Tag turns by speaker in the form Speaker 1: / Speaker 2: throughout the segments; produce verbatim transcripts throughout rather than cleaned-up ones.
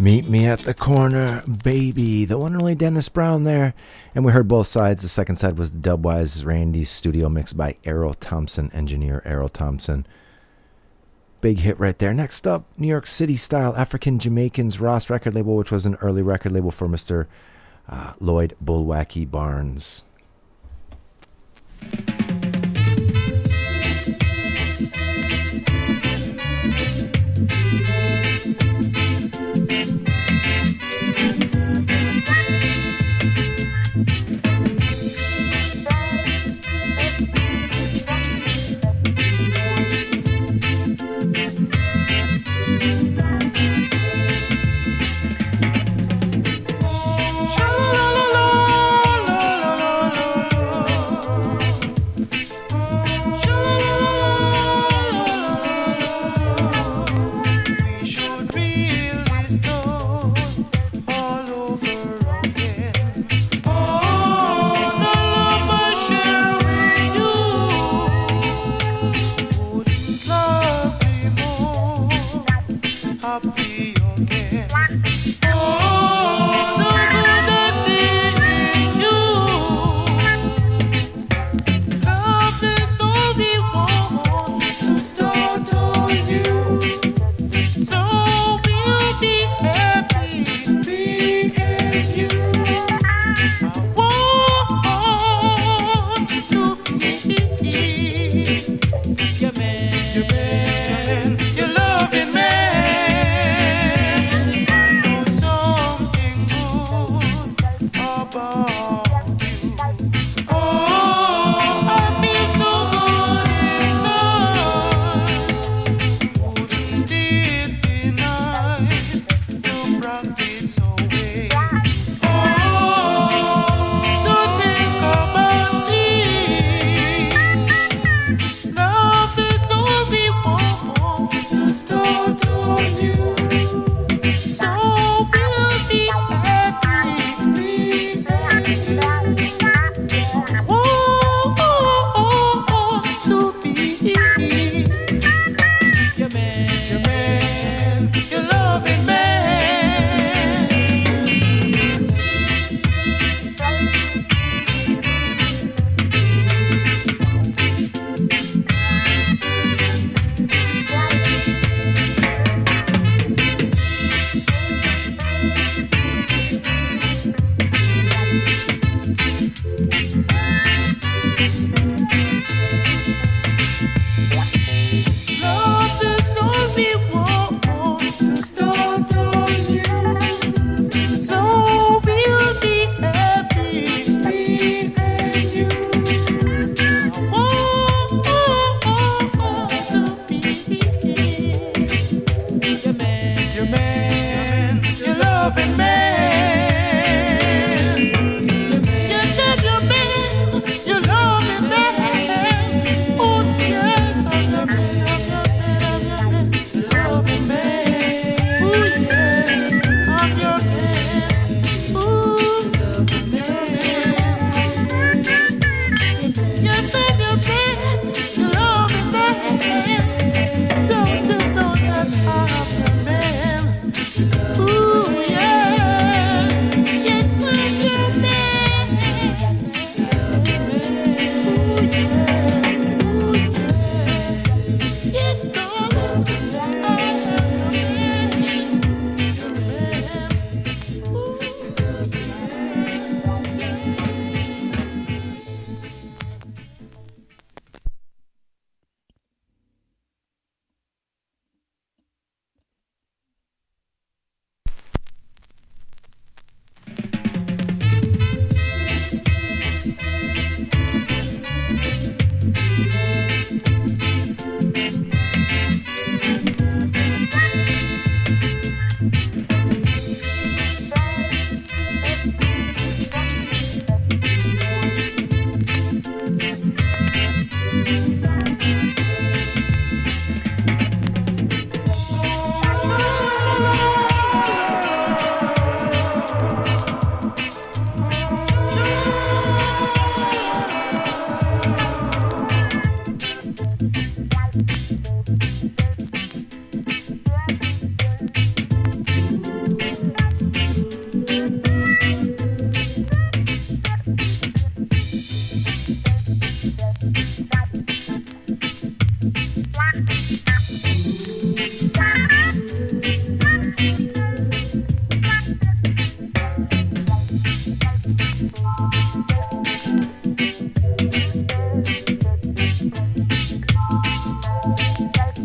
Speaker 1: Meet Me at the Corner, Baby, the one and only Dennis Brown there. And we heard both sides. The second side was the Dubwise Randy studio mix by Errol Thompson, engineer Errol Thompson. Big hit right there. Next up, New York City style African Jamaicans Ross record label, which was an early record label for Mister Uh, Lloyd Bullwacky Barnes.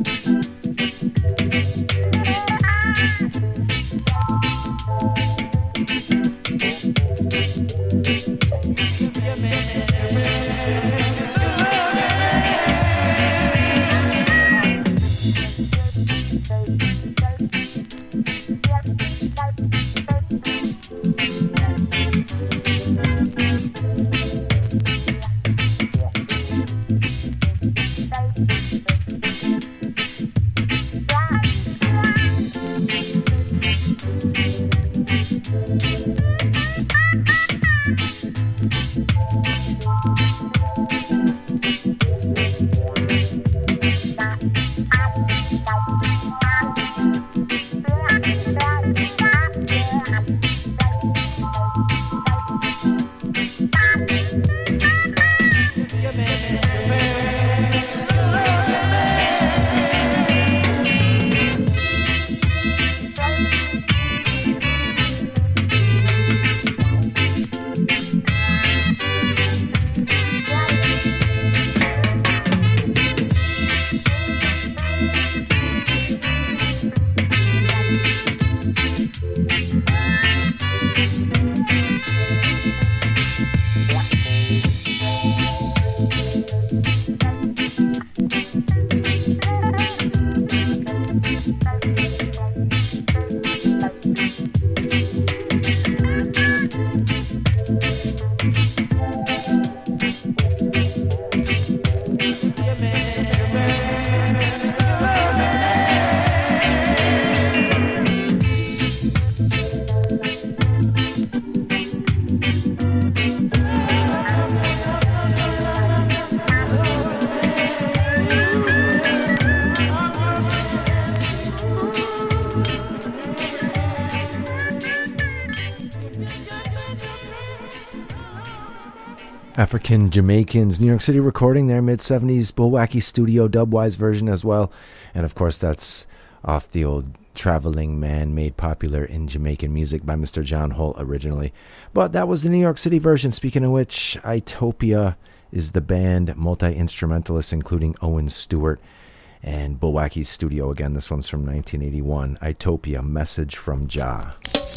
Speaker 1: African Jamaicans, New York City recording their mid-seventies Bullwacky Studio dubwise version as well. And of course that's off the old Traveling Man, made popular in Jamaican music by Mister John Holt originally. But that was the New York City version. Speaking of which, Itopia is the band, multi-instrumentalists including Owen Stewart, and Bullwacky Studio again. This one's from nineteen eighty-one. Itopia, Message from Jah.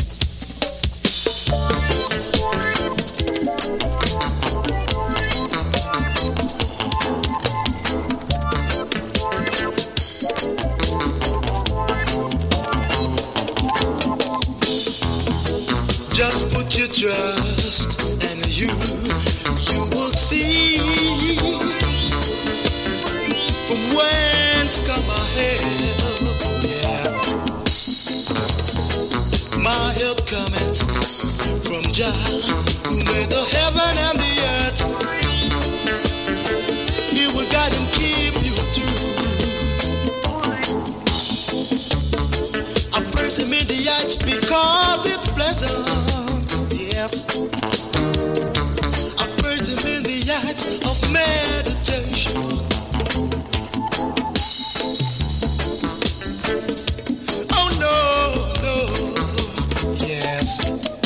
Speaker 2: Just put your trust and you, you will see from whence come my help, yeah. My help cometh from Jah, who made the heaven and the earth. He will guide and keep you true. I praise him in the heights because it's pleasant. Yes, I praise him in the heights of meditation. Oh no, no, yes.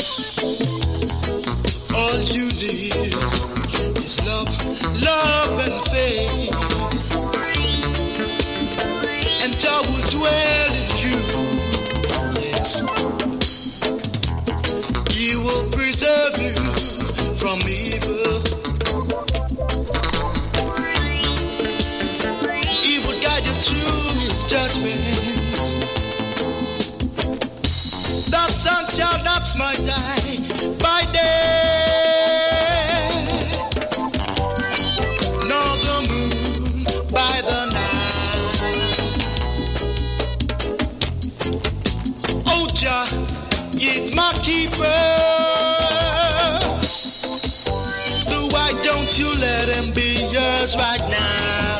Speaker 2: All you need is love, love and faith, and Jah will dwell in you. Yes. He will preserve you from evil. He will guide you through his judgments. The sun shall not smite thee by day, nor the moon by the night. Oh, Jah is my keeper. You let him be yours right now.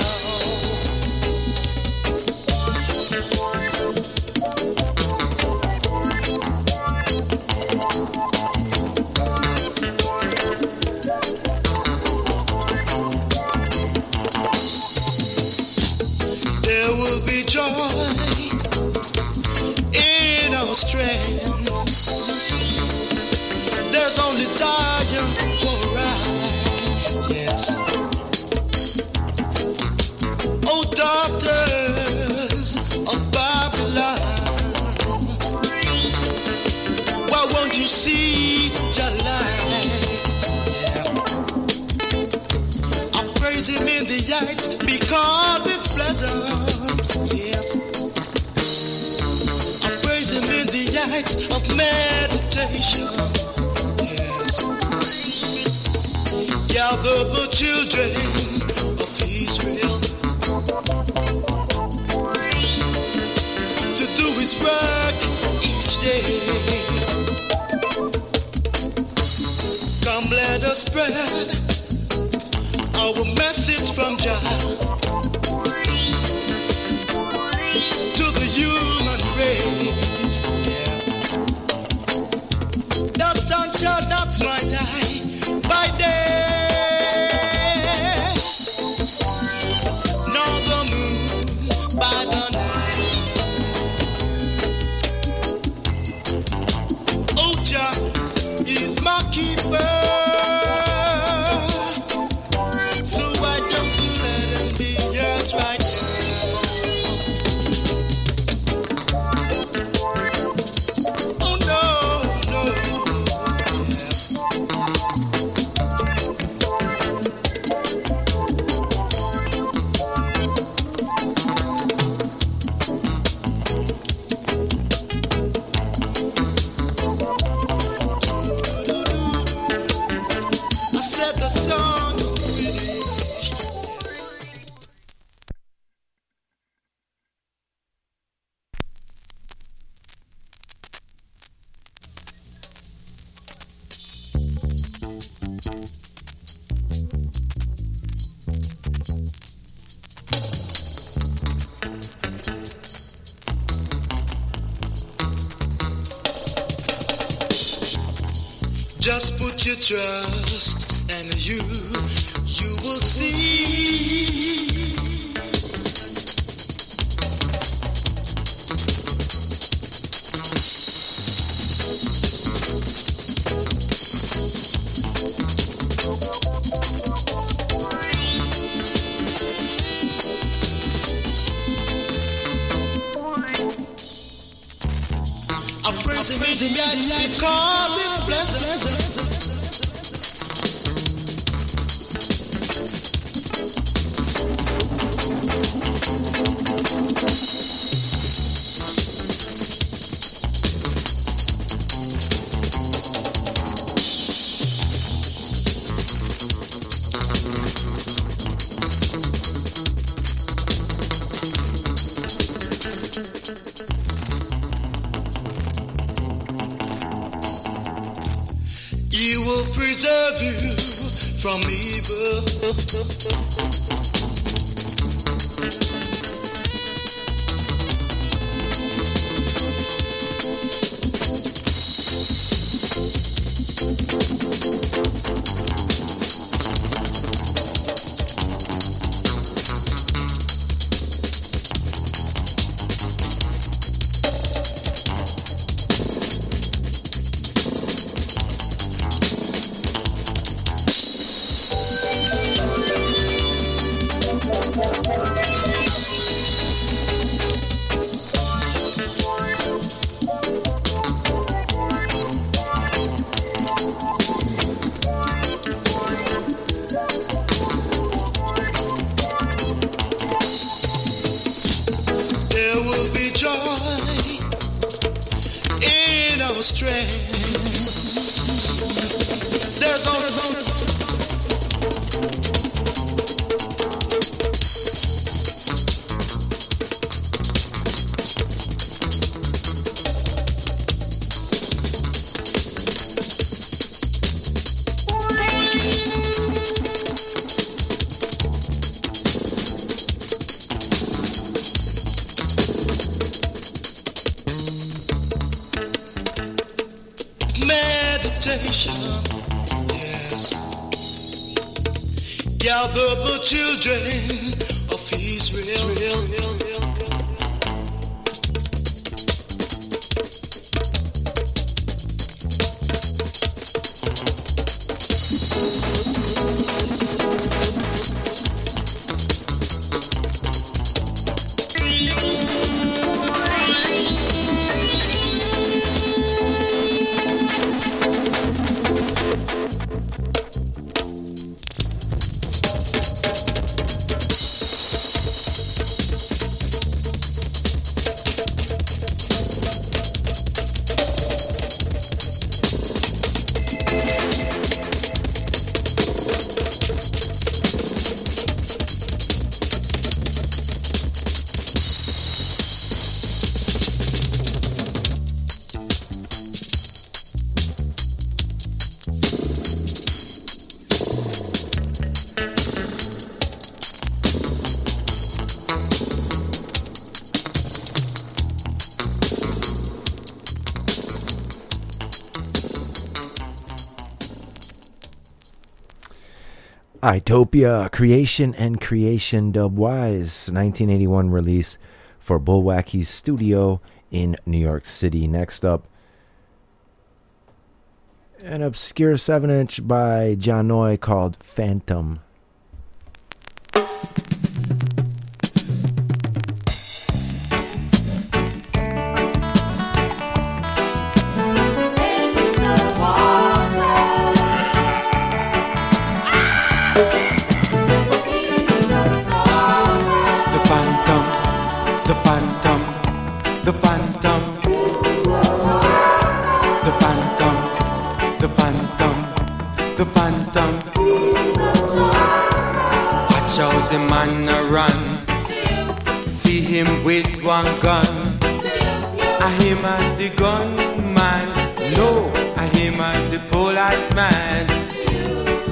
Speaker 2: There will be joy in our strength. There's only Zion for us. Yes. Oh, daughter, Just put your trust and you, you will see. I praise him in the night because it's pleasant. He will preserve you from evil. There will be joy in our strength. There's always meditation, yes. Gather the children of Israel.
Speaker 1: Itopia, Creation and Creation Dubwise, nineteen eighty-one release for Bullwacky's studio in New York City. Next up, an obscure seven inch by John Noy called Phantom.
Speaker 3: The phantom, the phantom, the phantom, the phantom. Watch out, the man a run. See him with one gun. I him at the gunman. No, I him at the policeman.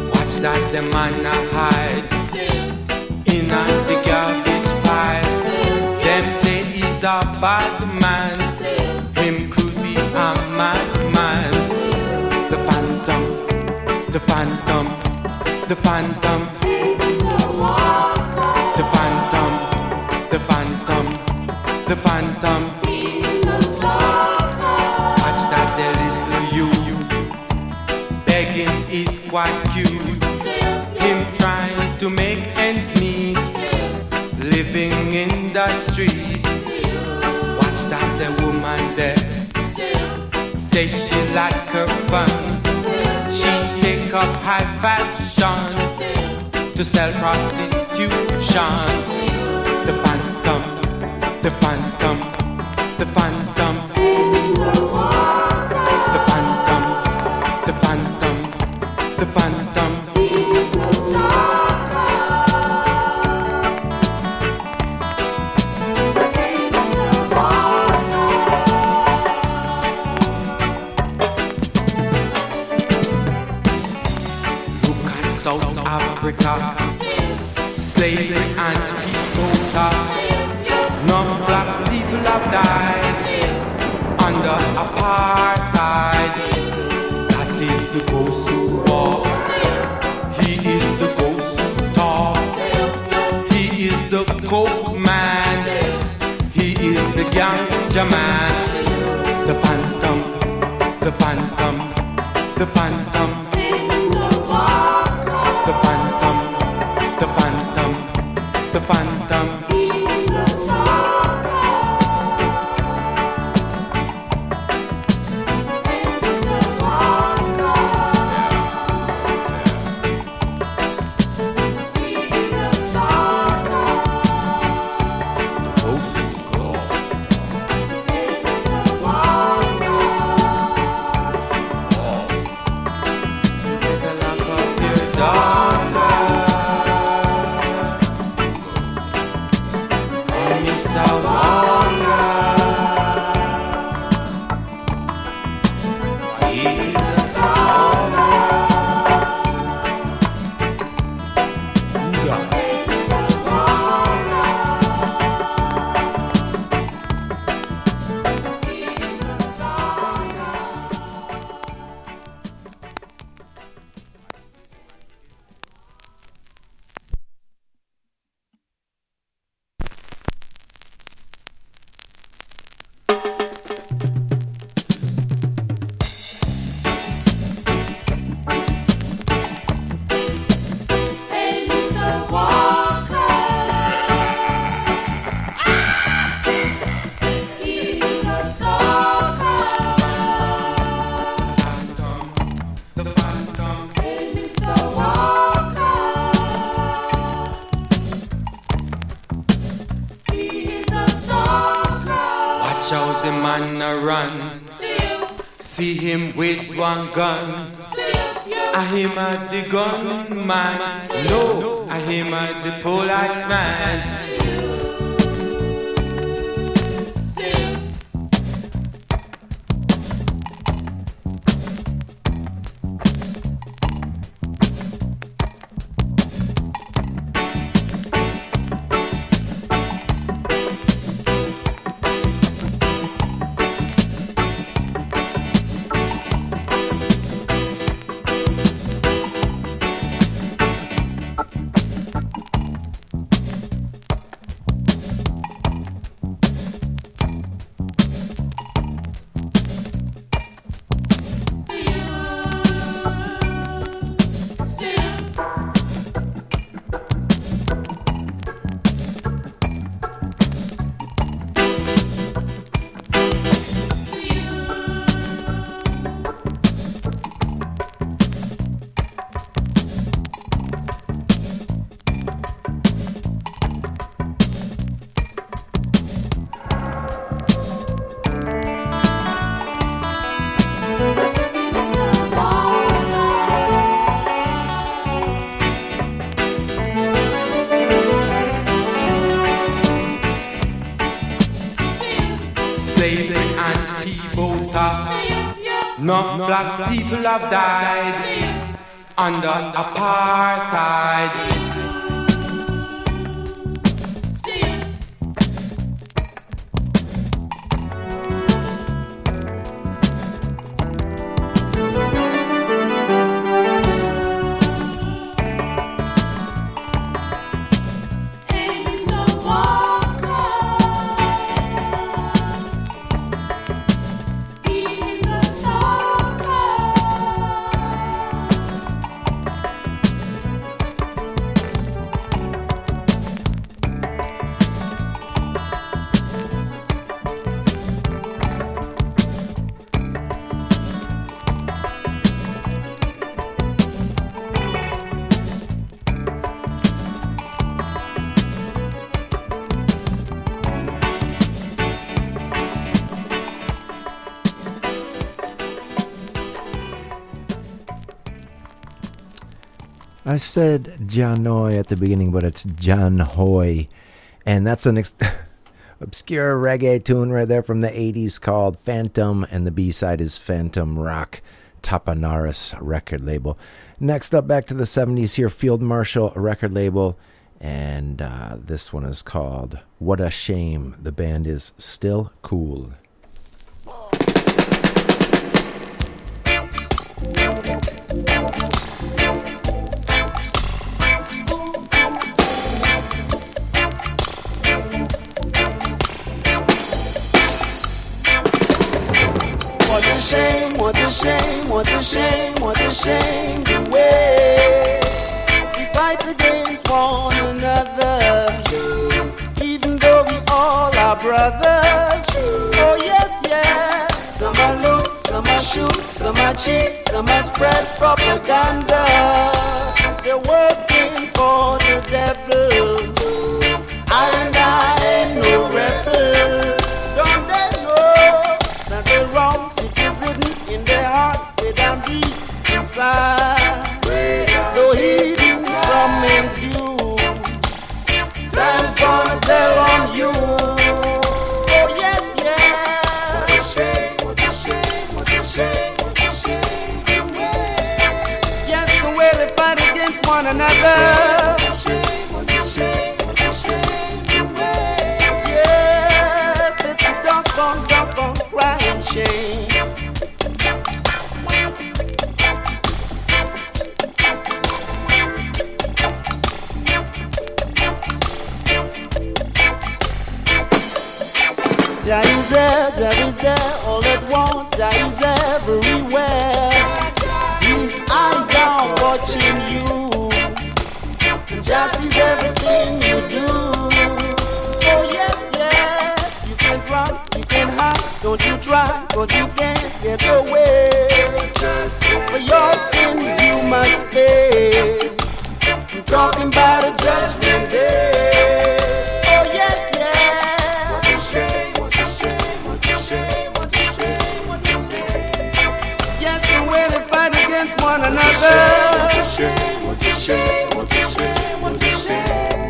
Speaker 3: that the man a hide in a the garbage pile. Them say he's a bad man. Him could be a madman. The phantom, the phantom, the phantom. The phantom, the phantom, the phantom. Watch that the little you begging is quite cute. Him trying to make ends meet, living in the street. Watch that the woman there say she like her fun. She take up high fashion to sell prostitution. The phantom, the phantom, the phantom. The phantom, the phantom, the phantom. Look at South Africa, slavery and quota. No black people have died under apartheid. That is the ghost who walks. He is the ghost who talks. He is the coke man. He is the ganja man. The phantom, the phantom, the phantom. The phantom, the phantom, the phantom. See him with one gun. I him at the gunman. No, I him at the policeman. No black people have died under apartheid.
Speaker 1: I said Janoy at the beginning, but it's John Hoy. And that's an ex- obscure reggae tune right there from the eighties called Phantom, and the B-side is Phantom Rock, Tapanaris record label. Next up, back to the seventies here, Field Marshal record label, and uh, this one is called What a Shame. The band is Still Cool.
Speaker 2: What a shame, what a shame, what a shame, what a shame the way we fight against one another, even though we all are brothers. Oh yes, yes. Some are loot, some are shoot, some are cheat, some are spread propaganda. They're working for the devil. I and I ain't no rebel. Don't they know that the wrongs which is hidden in their hearts way down deep inside, though hidden from men's view, time's gonna tell on you. Oh yes, yes. What a shame, what a shame, what a shame, what a shame. Yes, the way they fight against one another. What a shame, what a shame, what a shame. Yes, it's a doggone, doggone crying shame. Jah is there, Jah is there, all at once, Jah is everywhere. His eyes are watching you, Jah sees everything you do. Oh yes, yes, you can run, you can hide, don't you try, cause you can't get away. For your sins you must pay, I'm talking about a judgment day. Oh yes, yes. What a shame, what a shame, what a shame, what a shame, what a shame. Yes, the way they fight against one another. What a shame, what a shame, what a shame, what a shame.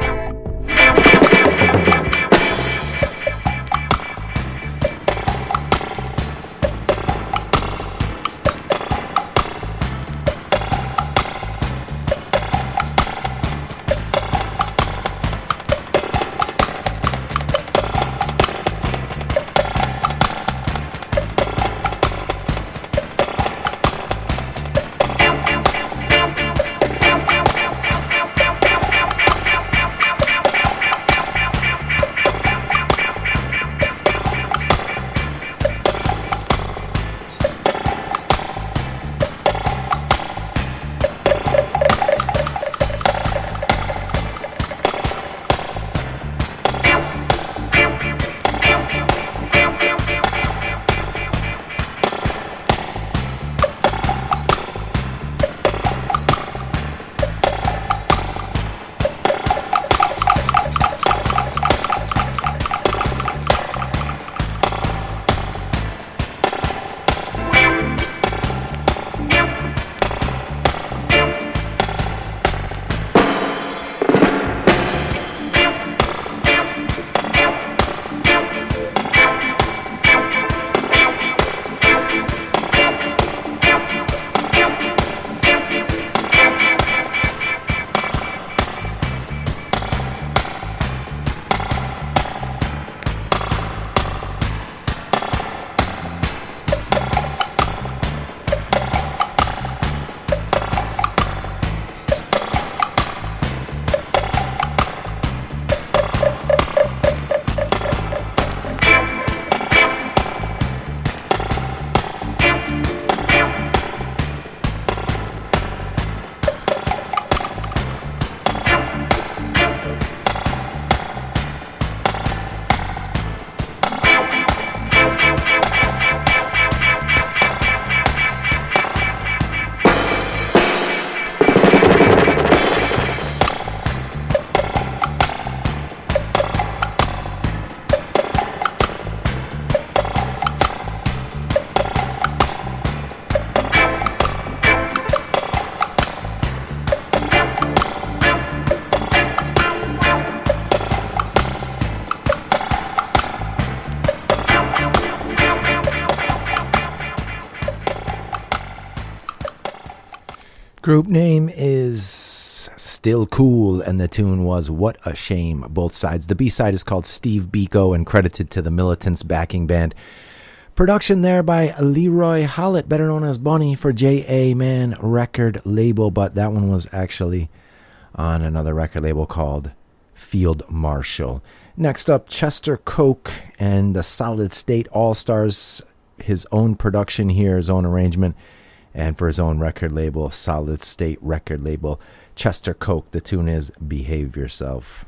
Speaker 1: Group name is Still Cool, and the tune was What a Shame, both sides. The B-side is called Steve Biko and credited to the Militants backing band. Production there by Leroy Hollett, better known as Bunny, for J A Man record label, but that one was actually on another record label called Field Marshal. Next up, Chester Koch and the Solid State All-Stars, his own production here, his own arrangement, and for his own record label, Solid State record label, Chester Koch. The tune is Behave Yourself.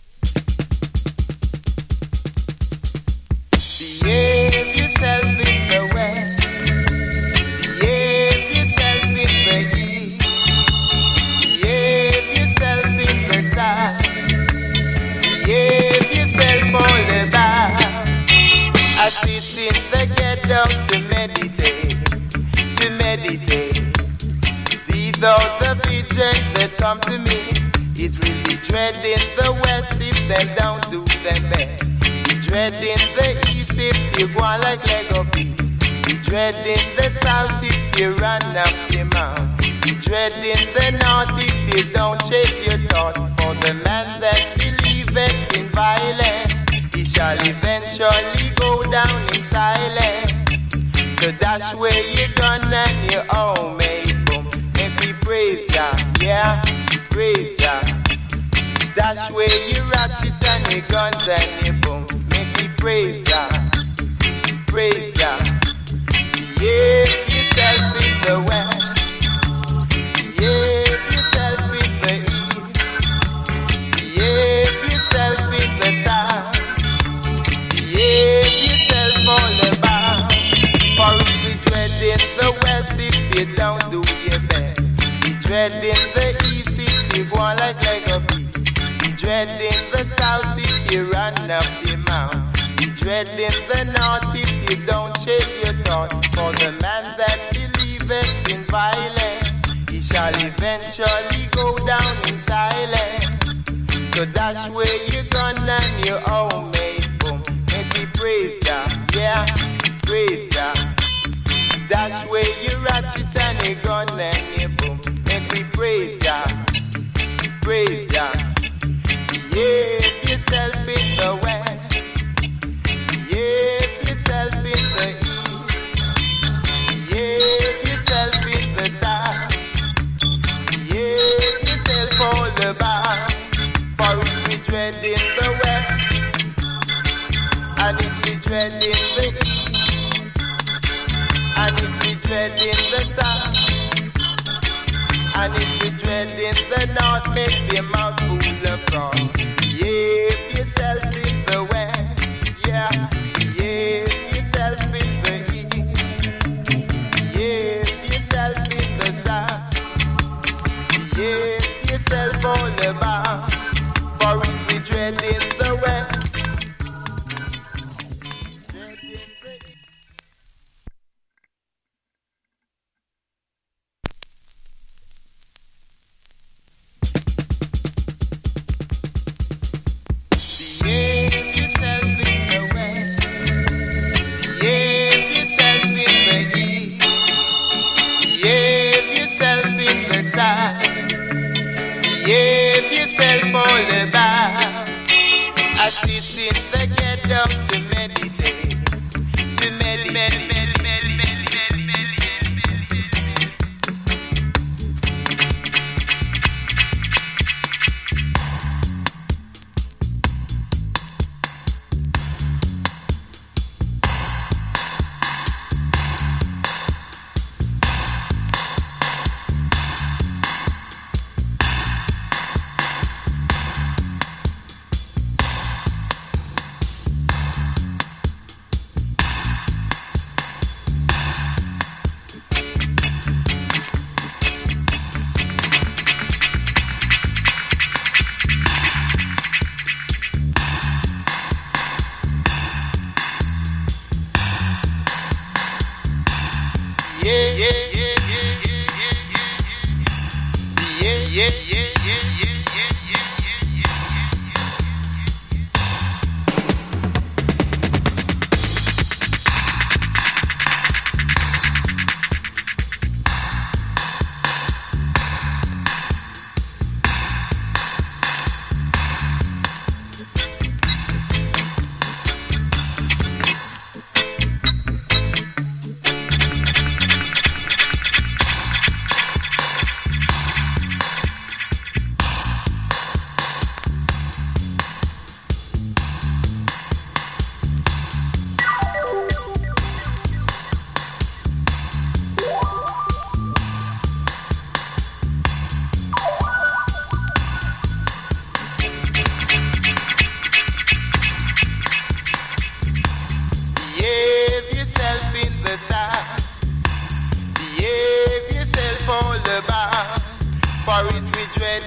Speaker 2: Behave yourself in the west, behave yourself in the east, behave yourself in the south, behave yourself all about. I sit in the ghetto to meditate, to meditate. These are the visions that come to me. It will be dreading the west if they don't do them best. Be dreading the east if you go on like Lego beat. Be dreading the south if you run up your mouth. Be dreading the north if you don't shake your thought. For the man that believeth in violence, he shall eventually go down in silence. So that's where you're gonna and your own made boom. Make me praise Jah, yeah, praise Jah. That's where you ratchet and your guns and your boom. Make me praise Jah, praise Jah. Behave yourself in the west, behave yourself in the east, behave yourself in the south, behave yourself all about. For if we dread in the west if you don't do your best, we dread in the east if you go on like Lego beat, we dread in the south if you run up your mouth, we dread in the north if you don't shake your thought. For the man that believeth in violence, he shall eventually go down in silence. So that's where you're gonna and your own made boom. Make me praise Jah, yeah, praise Jah. That's where you ratchet and you gun and you boom. Make me praise Jah, praise Jah. Behave yourself in the west, behave yourself in the east, behave yourself in the south, behave yourself all about. For if we dread in the west, and if we dread in the east, and if we dread in the south, and if we dread in the north, make your mouth full of froth. Behave yourself in the west, yeah, behave yourself in the east, behave yourself in the south, behave yourself all about. For if we dread in the west, dread in the east. Behave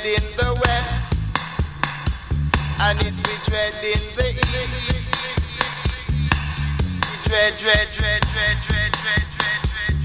Speaker 2: in the west, and if we tread in the east, we tread, tread, tread, tread, tread, tread, tread, tread,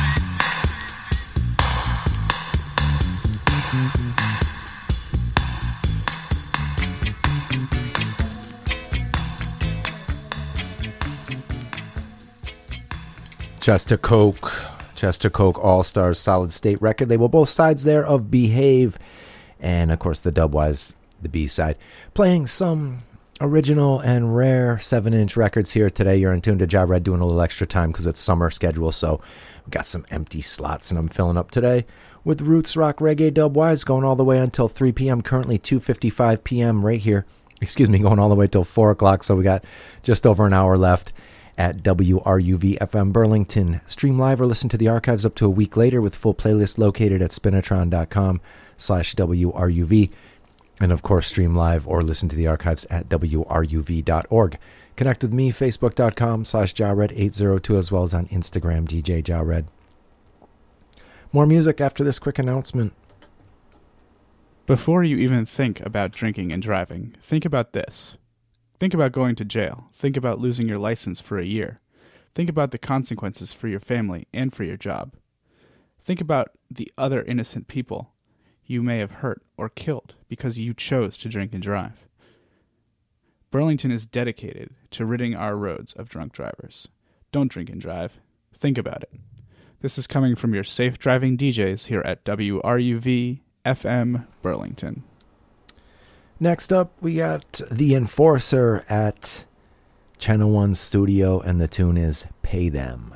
Speaker 1: Chester Coke, Chester Coke All-Stars Solid State record label. Both sides there of Behave. And, of course, the Dubwise, the B-side. Playing some original and rare seven inch records here today. You're in tune to Ja Red, doing a little extra time because it's summer schedule. So we got some empty slots, and I'm filling up today with Roots Rock Reggae Dubwise going all the way until three p.m. Currently two fifty-five p.m. right here. Excuse me, going all the way till four o'clock. So we got just over an hour left at W R U V F M Burlington. Stream live or listen to the archives up to a week later with full playlist located at spinatron.com slash WRUV. And of course, stream live or listen to the archives at W R U V dot org. Connect with me, facebook.com slash JaRed eight oh two, as well as on Instagram, D J JaRed. More music after this quick announcement.
Speaker 4: Before you even think about drinking and driving, think about this. Think about going to jail. Think about losing your license for a year. Think about the consequences for your family and for your job. Think about the other innocent people you may have hurt or killed because you chose to drink and drive. Burlington is dedicated to ridding our roads of drunk drivers. Don't drink and drive. Think about it. This is coming from your safe driving D Js here at W R U V F M Burlington.
Speaker 1: Next up, we got The Enforcer at Channel One Studio, and the tune is Pay Them.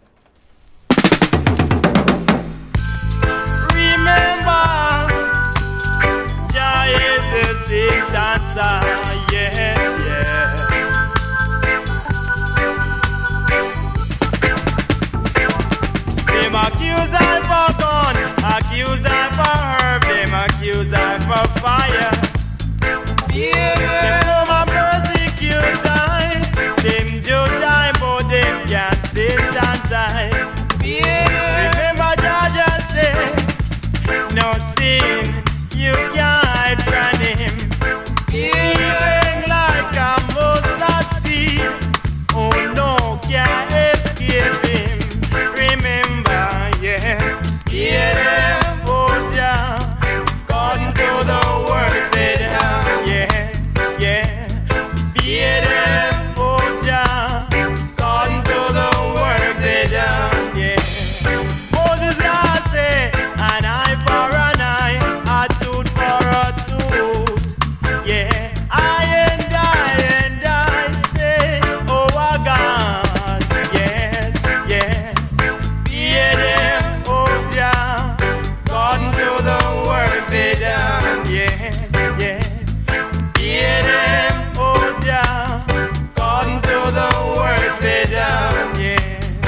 Speaker 2: remember, Jah is the sick dancer, yes, yes. Them accuse I for gun, accuse I for herb, them accuse I for fire. Yeah. Them come and persecute I, them judge I, but them can't sentence I. Yeah. Remember Jah just said, no sin, you can't hide from him. Even like a mustard seed, oh no, can't escape him. Remember, yeah, yeah, oh Jah, according to the words they done, yeah, yeah, yeah, oh Jah, according to the words they done, yeah. Moses now say, an eye for an eye, a tooth for a tooth. Yeah, I and I and I say, oh our God, yes, yes. Fear them, oh Jah, according to the words they done, yes, yes. Fear them, oh Jah, according to the words they done, yes.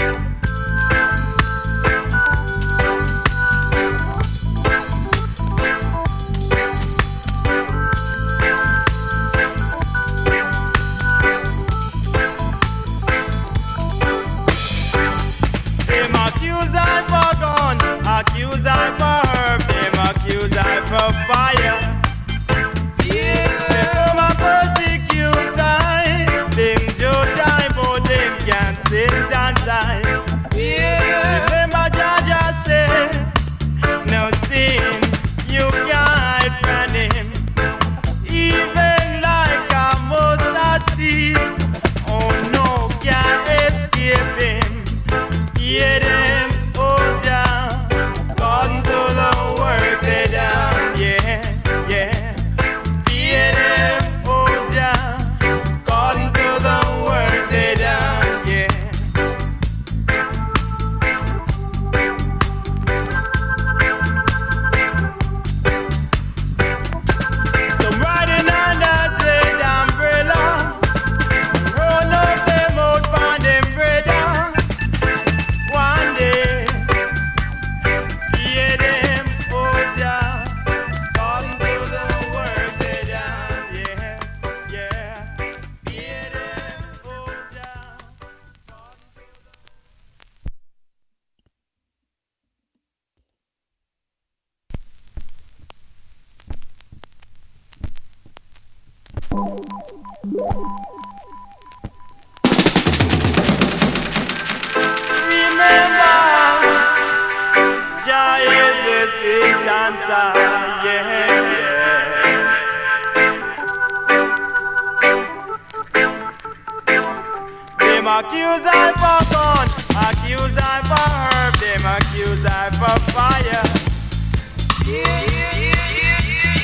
Speaker 2: Them accuse I for gun, accuse I for herb, them accuse I for fire. Yeah. Them come and persecute I, them judge I, but them can't sentence I. Yeah. Remember Jah just said, no sin, you can't hide from him. Even like a mustard seed, oh no, can't escape him. Hear them, oh Jah, according to the words they done, yeah, yeah. Hear them, oh Jah, according to the words they done, yeah.
Speaker 5: dancer, yes, yes. Them accuse I for gun, accuse I for herb, them accuse I for fire. Yeah, yeah, yeah, yeah, yeah,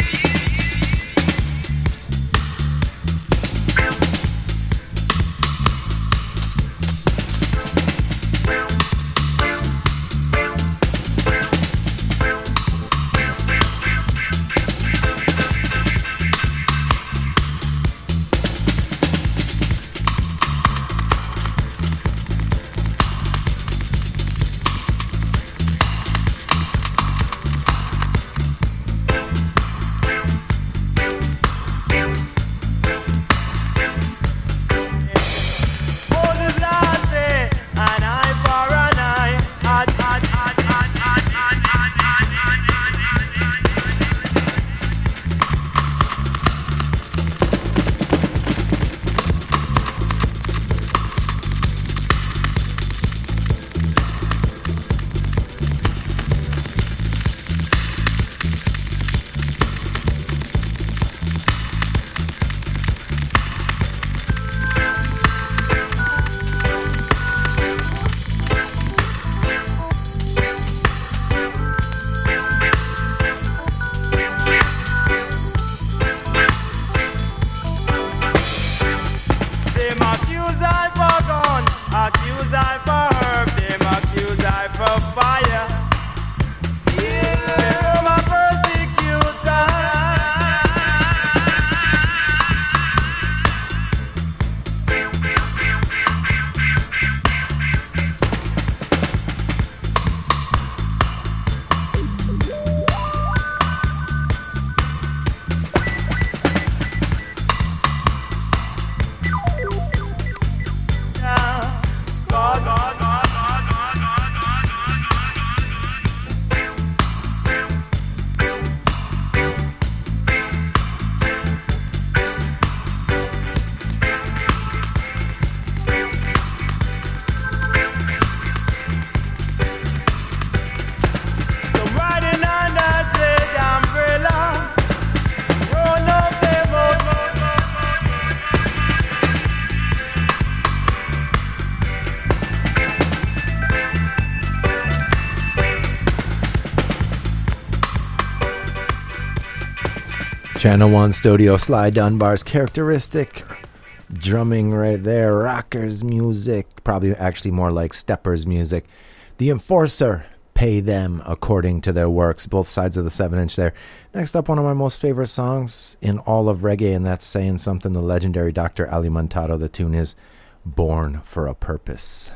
Speaker 1: Channel one Studio, Sly Dunbar's characteristic drumming right there, rockers music, probably actually more like steppers music. The Enforcer, Pay Them According to Their Works, both sides of the seven inch there. Next up, one of my most favorite songs in all of reggae, and that's Saying Something, the legendary Doctor Ali Montado. The tune is Born for a Purpose.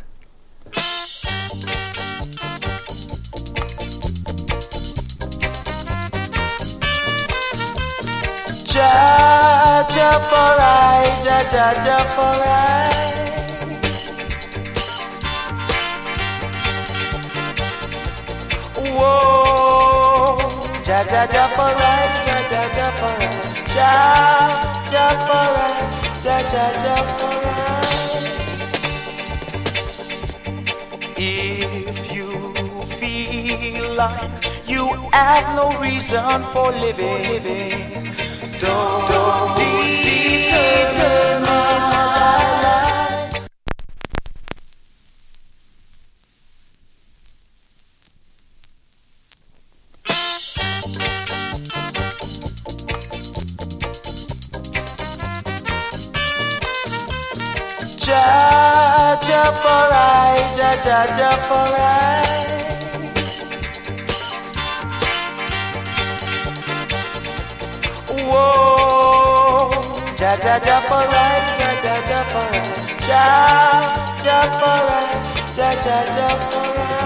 Speaker 2: Jah, Jah for I, Jah, Jah, Jah for I. Whoa, Jah, Jah, Jah for I, Jah, Jah, Jah for I. Jah, Jah for I, Jah, Jah, Jah for I. If you feel like you have no reason for living, living. Don't, don't determine my life. Jah, Jah for I, Jah, Jah, Jah for I. Whoa, Jah, Jah, Jah for right, Jah, Jah, Jah for right, Jah, Jah for right, Jah, Jah, Jah for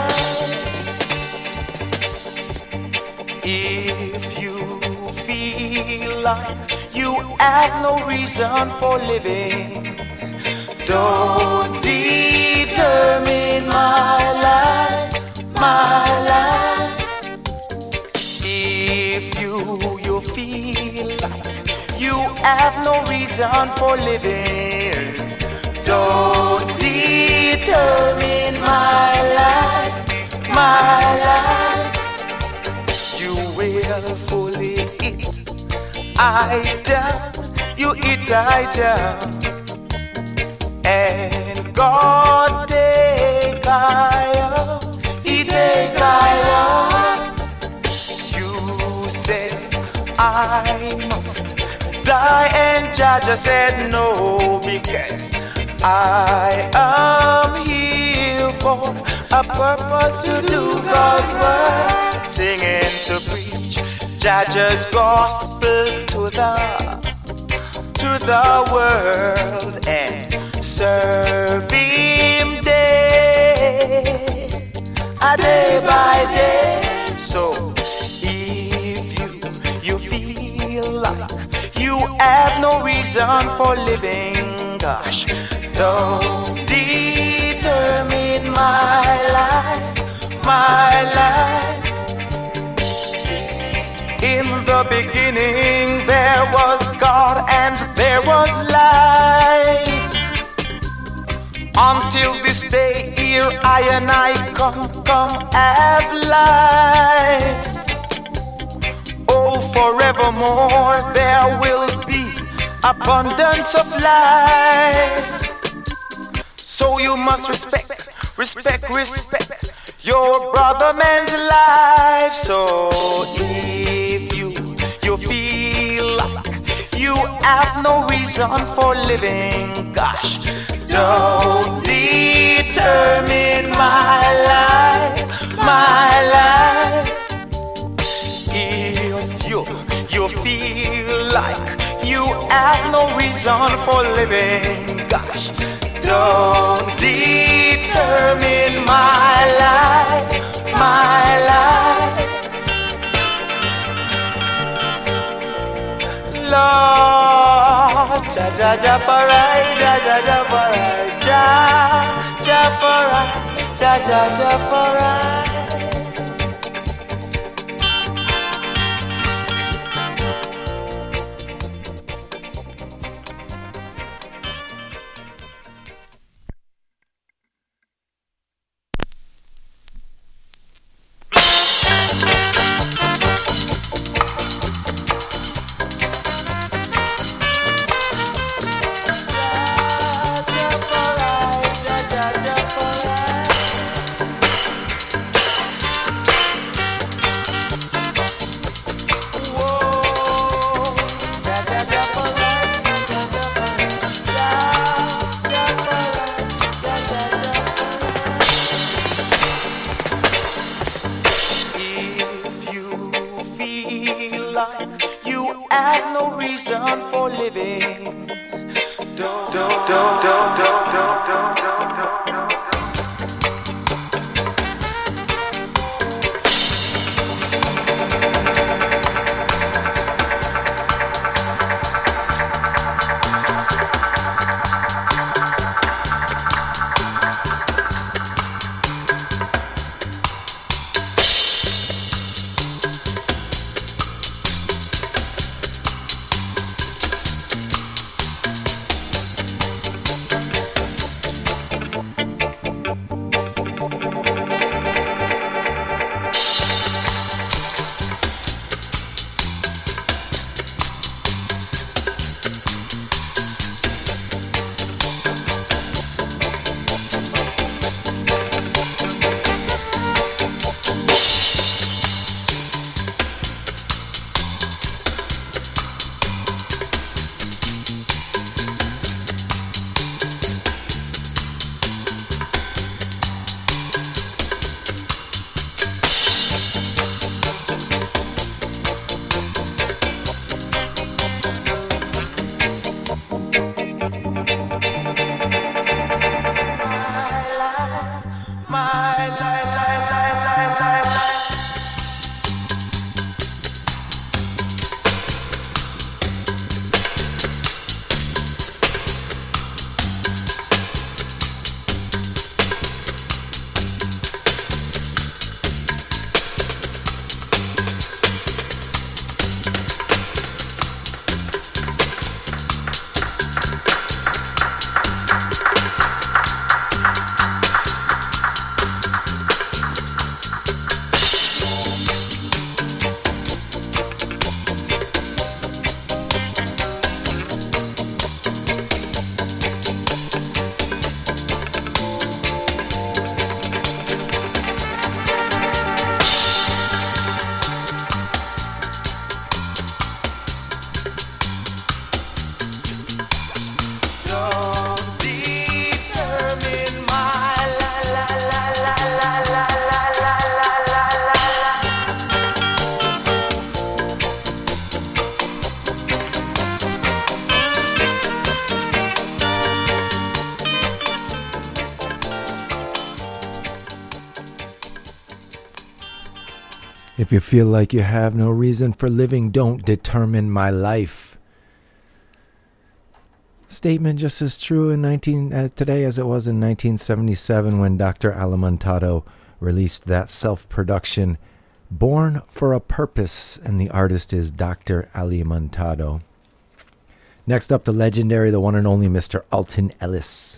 Speaker 2: right. If you feel like you have no reason for living, don't determine my life, my life. If you, you feel like you have no reason for living, don't determine my life, my life. You I down, you eat I down, and God take I up, He take I up. You said I must die, and Jaja said no, because I am here for a purpose to do God's work, singing to preach Jaja's gospel to the to the world and serve Him day, a day by day. So if you you feel like you have no reason for living, gosh, don't determine my life, my life. In the beginning there was God and there was life. Until this day here I and I come, come have life. Oh, forevermore there will be abundance of life. So you must respect, respect, respect your brother man's life. So if you, you feel like you have no reason for living, gosh, don't determine my life, my life. If you, you feel like you have no reason for living, gosh, don't determine my life, my life. Lord, ja ja ja farai, ja ja ja farai, ja ja farai, ja ja ja farai.
Speaker 1: If you feel like you have no reason for living, don't determine my life. Statement just as true in nineteen uh, today as it was in nineteen seventy-seven when Doctor Alimentado released that self-production Born for a Purpose, and the artist is Doctor Alimentado. Next up, the legendary, the one and only Mister Alton Ellis.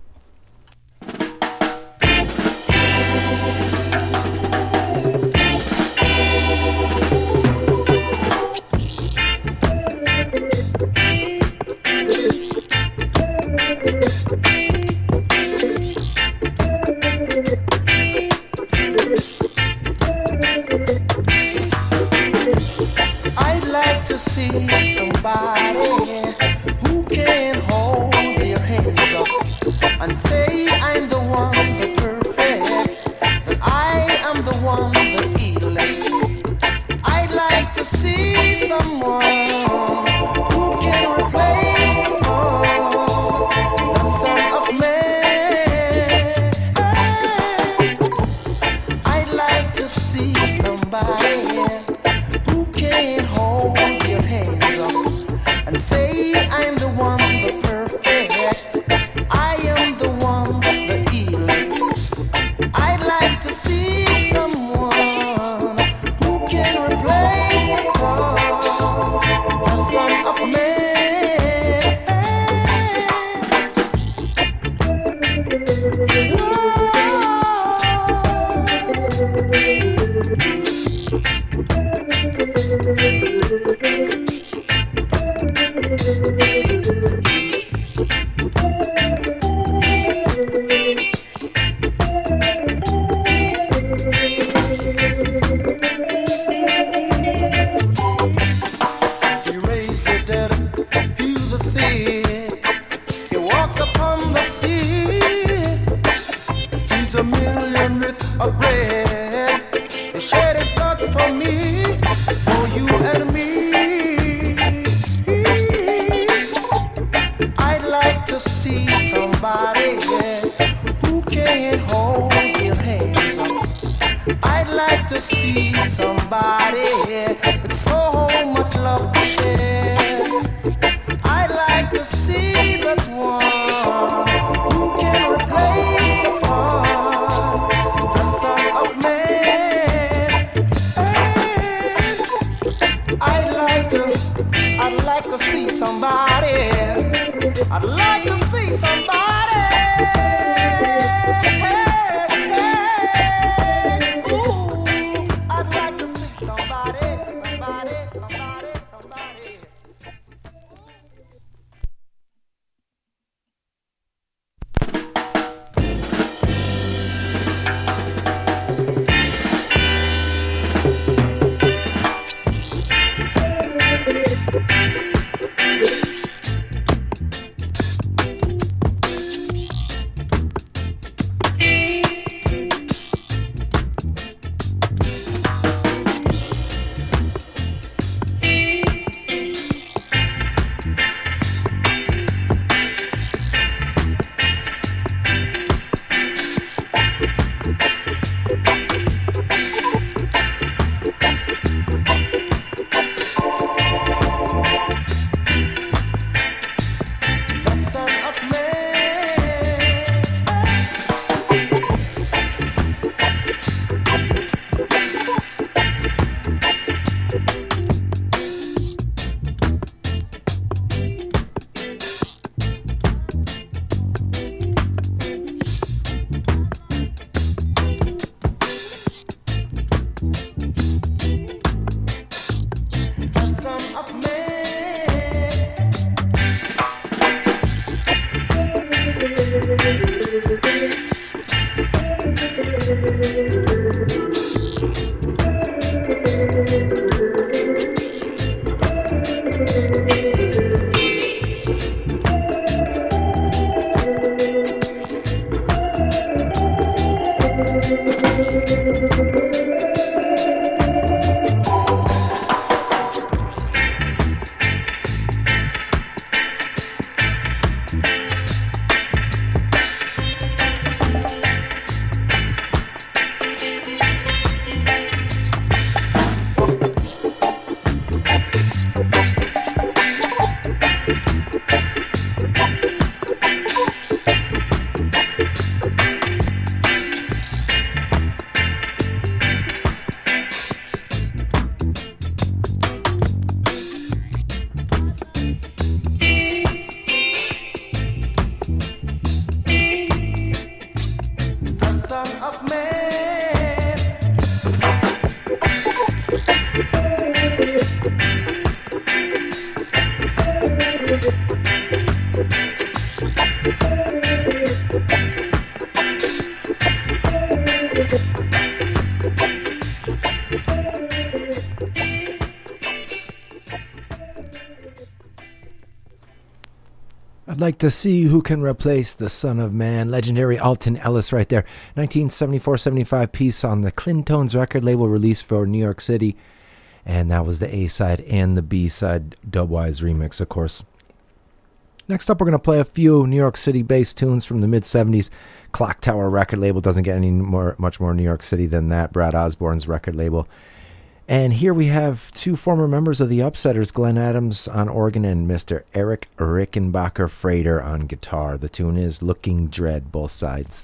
Speaker 2: See somebody who can hold their hands up and say I'm the one, the perfect, that I am the one, the elect. I'd like to see someone who can replace the son, the son of man. I'd like to see somebody who can hold and say I'm the one, the perfect, I am the one, the elect. I'd like to see someone who can replace the son, the son of man. See somebody with so much love to share. I'd like to see that one who can replace the son, the son of man. I'd like to, I'd like to see somebody. I'd like to see somebody.
Speaker 1: I'd like to see who can replace the Son of Man. Legendary Alton Ellis right there. nineteen seventy-four seventy-five piece on the Clintones record label, released for New York City. And that was the A-side and the B-side Dubwise remix, of course. Next up, we're going to play a few New York City-based tunes from the mid-seventies. Clock Tower record label doesn't get any more, much more New York City than that. Brad Osborne's record label. And here we have two former members of the Upsetters, Glenn Adams on organ and Mister Eric Rickenbacker Frater on guitar. The tune is Looking Dread, both sides.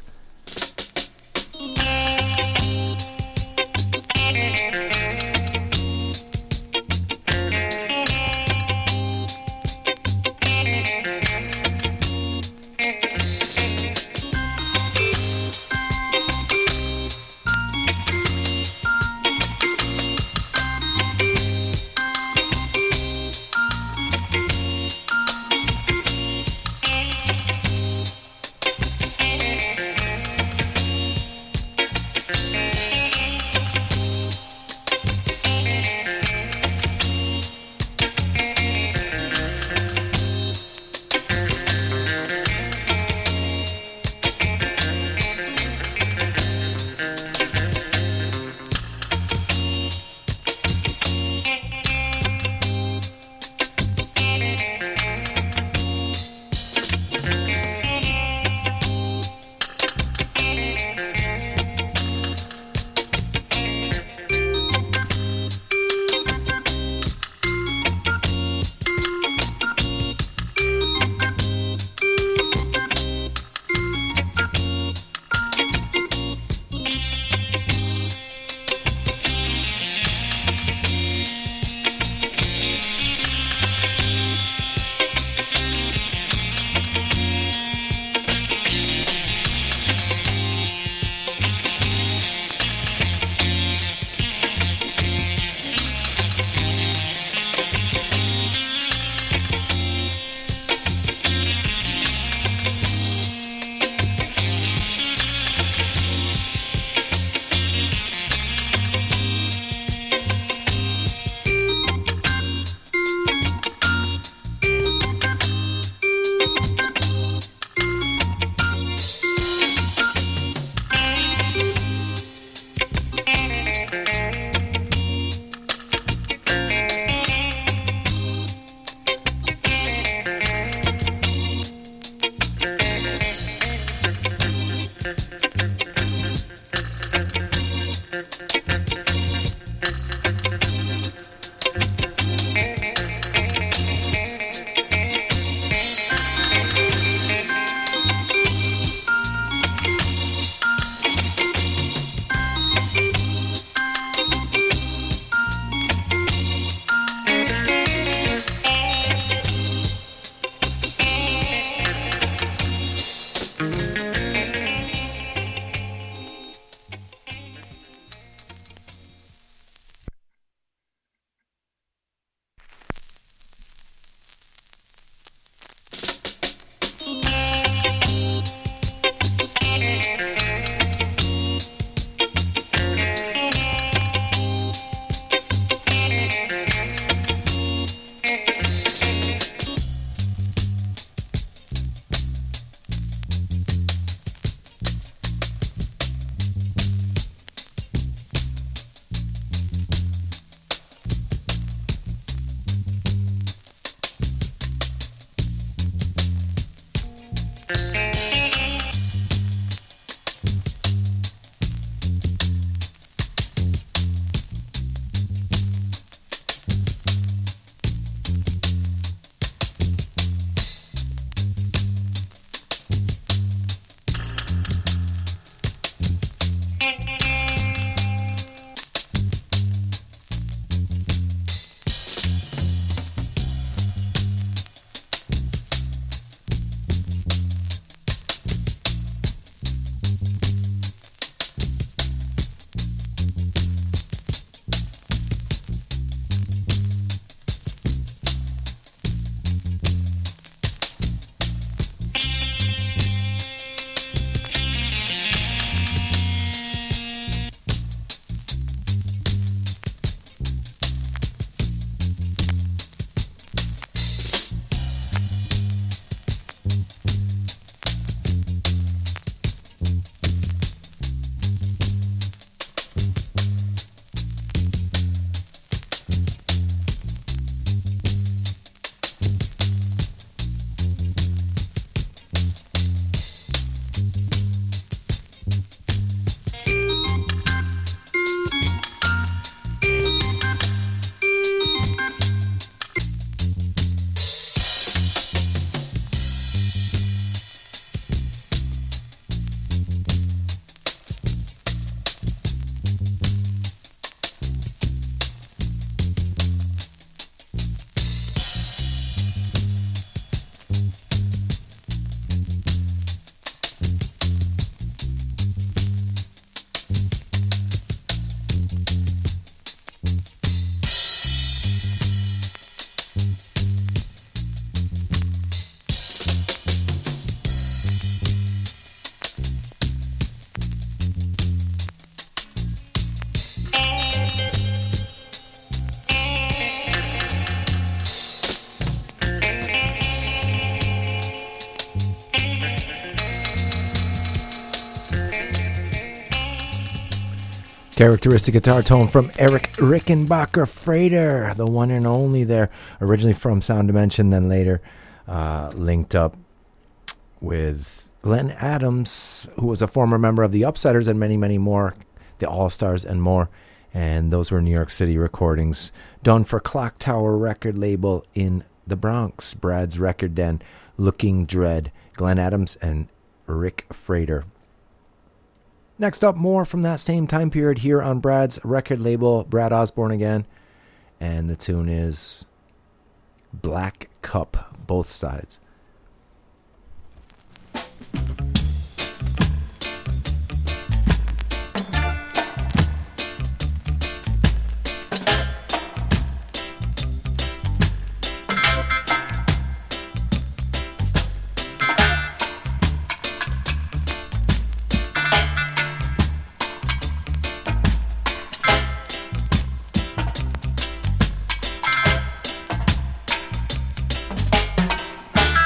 Speaker 1: Characteristic guitar tone from Eric Rickenbacker Frater, the one and only there, originally from Sound Dimension, then later uh, linked up with Glenn Adams, who was a former member of the Upsetters and many, many more, the All-Stars and more. And those were New York City recordings done for Clock Tower record label in the Bronx, Brad's Record Den, Looking Dread, Glenn Adams and Rick Frater. Next up, more from that same time period here on Brad's record label, Brad Osborne again. And the tune is Black Cup, both sides.
Speaker 2: Black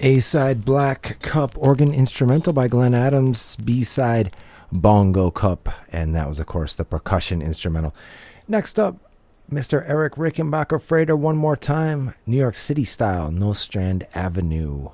Speaker 1: A-side Black Cup organ instrumental by Glenn Adams, B-side Bongo Cup, and that was of course the percussion instrumental. Next up, Mister Eric Rickenbacker Frater one more time, New York City style, Nostrand Avenue.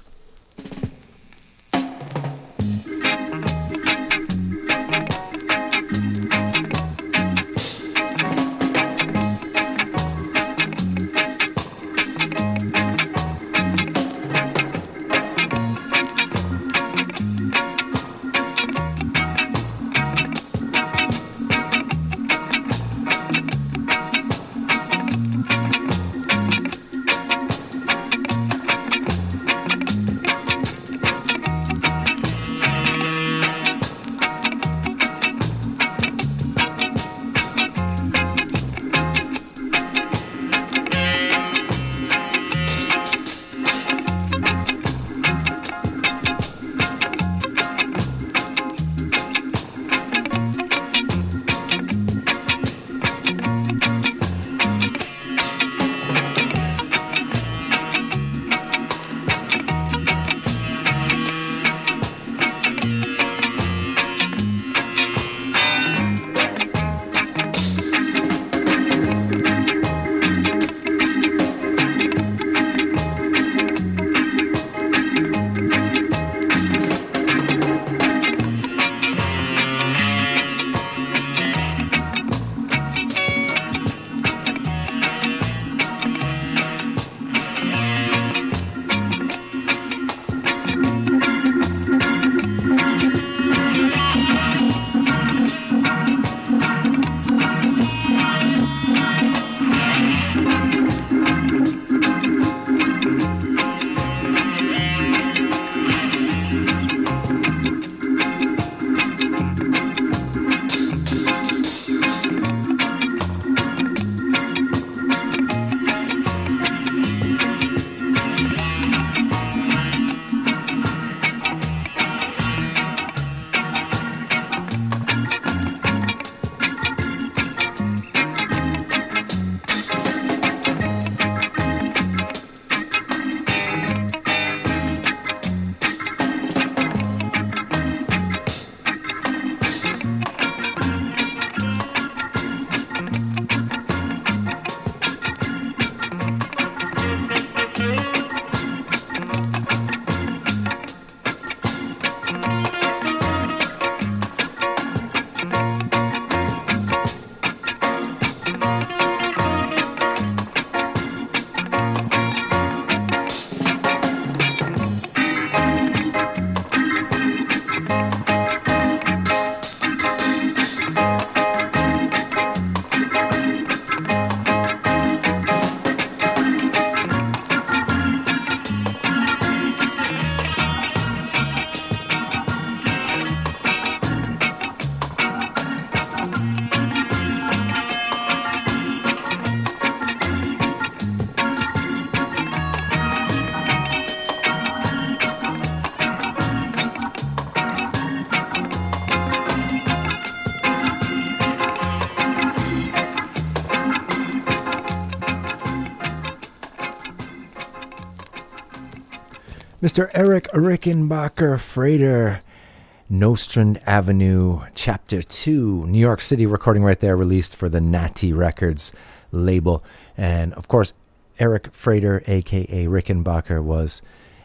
Speaker 1: Mister Eric Rickenbacker Frater, Nostrand Avenue, Chapter two, New York City recording right there, released for the Natty Records label. And of course, Eric Frater, aka Rickenbacker, was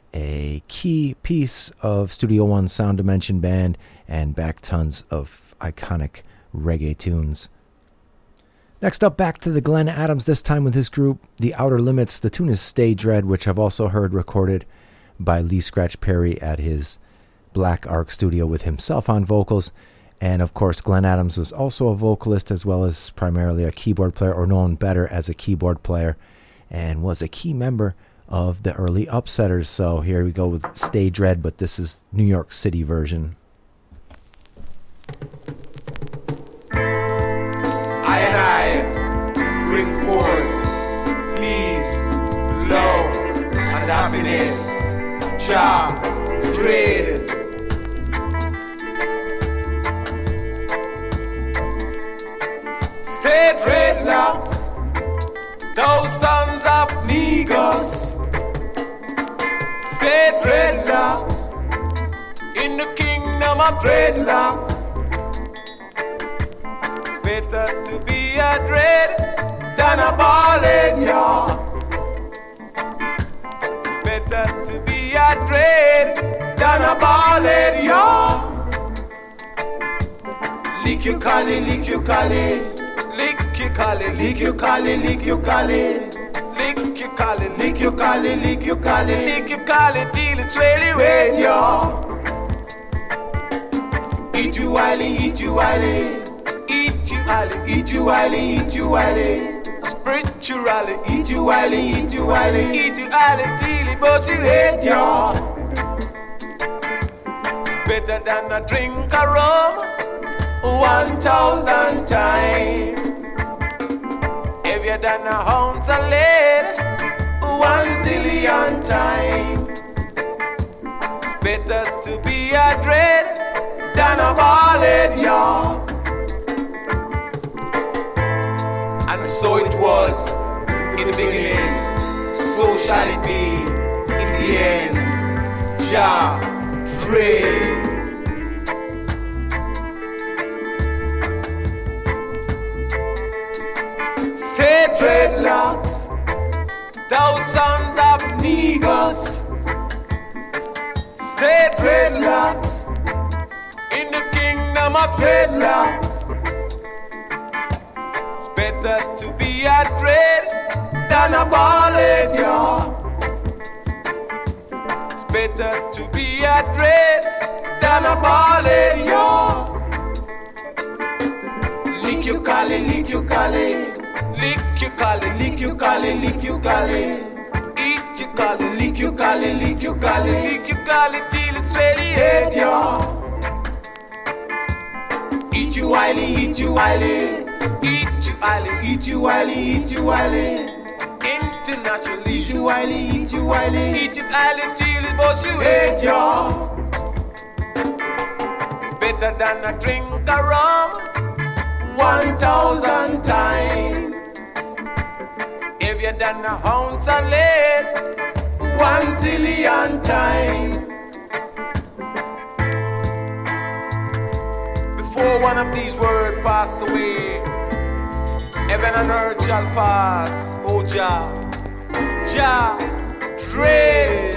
Speaker 1: a key piece of Studio One's Sound Dimension band and backed tons of iconic reggae tunes. Next up, back to the Glenn Adams, this time with his group, The Outer Limits. The tune is Stay Dread, which I've also heard recorded by Lee Scratch Perry at his Black Ark studio with himself on vocals. And of course, Glenn Adams was also a vocalist as well as primarily a keyboard player, or known better as a keyboard player, and was a key member of the early Upsetters. So here we go with Stay Dread, but this is New York City version.
Speaker 3: I and I bring forth peace, love, and happiness. Jah, dread. Stay dreadlocked, those sons of Negus. Stay in the kingdom of dreadlocks. It's better to be a dread than a bald yard. It's better to be a dread than a bald yard. Lick your collie, lick your collie, lick your collie, lick your collie, lick your collie, lick your collie, lick your collie, lick your collie, lick your collie till it's really red, y'all. Eat you wily, eat you wily, eat you wily, eat you wily, eat you wily, spiritually, eat you wily, eat you wily, eat you wily till it bust your head, y'all. It's better than a drink of rum one thousand times. If you done a ounce of lead one zillion times. It's better to be a dread than a bald yard. And so it was in the beginning, so shall it be in the end. Jah Dread. Stay dreadlocks, thou sons of negus. Stay dreadlocks, in the kingdom of dreadlocks. It's better to be a dread than a bald yard. It's better to be a dread than a bald yard. Lick your collie, lick your collie, lick your collie, lick your collie, lick your collie, eat your collie, lick your collie, lick your collie, lick your collie till it's really head, y'all. Eat you wily, eat you wily, eat you wily, eat you wily, eat you wily, international, eat you wily, eat you wily, eat you wily till it bust you head, y'all. It's better than a drink of rum one thousand times. If you done a ounce of lead one zillion times. Before one of these words passed away, heaven and earth shall pass. Oh Jah, Jah Dread.